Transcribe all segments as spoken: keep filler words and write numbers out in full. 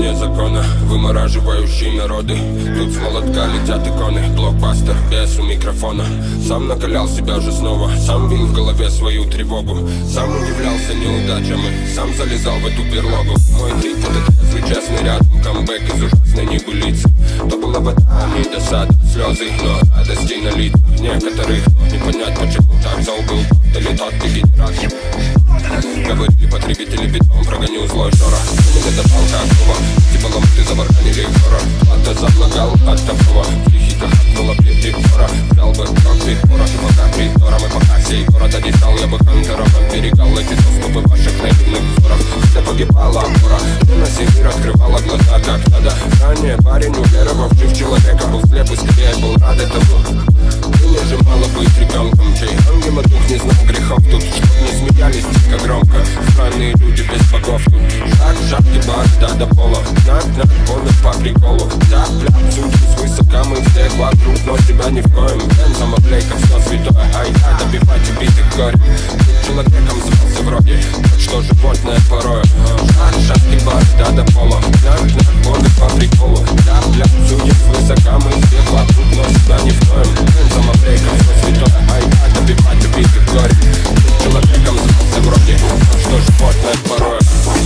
вне закона, вымораживающие народы. Тут с молотка летят иконы, блокбастер без у микрофона. Сам накалял себя же снова, сам бил в голове свою тревогу. Сам удивлялся неудачам и сам залезал в эту берлогу. Мой тип — это трезвый, честный рядом, камбэк из ужасной небылицы. То была вода, а не досада, слезы, но радости на лицах некоторых. Не понять, почему так зол был тот или тот дегенерат. Говорили потребители бетон, прогоню злой шора. Мне добавил какого, типа ломты заварганили хора. Плата замлагал от такого, в тихих хатнула припора. Взял бы как припора, пока притора. Мы пока сей город одичал, я бы хантером оберегал эти доступы ваших наивных взоров. Где погибала опора, ты на север открывала глаза как надо. Ранее парень, уверовавший в человека, был слеп и скорее был рад этому. Мне же мало быть ребенком, чей ангел дух не знал грехов. Тут чтоб не смеялись дико громко, странные люди без богов. Тут шаг, шаг, ебать, да до пола. Над, над, полный по приколу. Да, бля, судьи свысока, мы всех вокруг, но тебя ни в коем. Бен, самоплейка, все святое, ай, да, добивать убитых горе. Тут человеком звался вроде, так что животное порою. Шаг, шаг, ебать, да до пола. Над, над, полный по приколу. Да, бля, судьи свысока, мы всех вокруг, но тебя ни в коем. Бен, самоплейка, все святое, ай, да, добивать убитых горе. Тут человеком звался вроде, так что животное порою.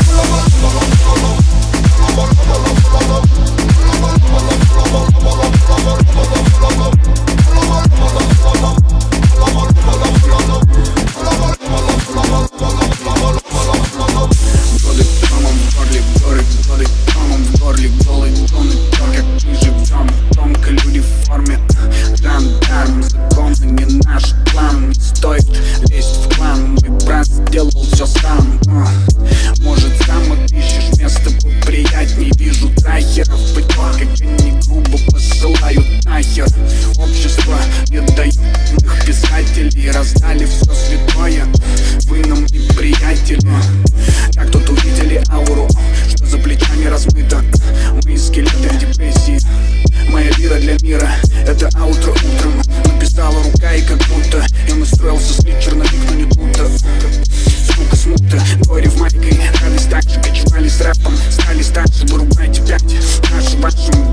Раздали все святое, вы нам не приятели. Как тут увидели ауру, что за плечами размыто. Мы скелеты в депрессии, моя лира для мира. Это аутро утром написала рука, и как будто я настроился слить черновик, но не тут-то. Сука, смута, горе в майке, радость так же кочевали с рэпом. Стали старше, вырубайте пять, наши вашим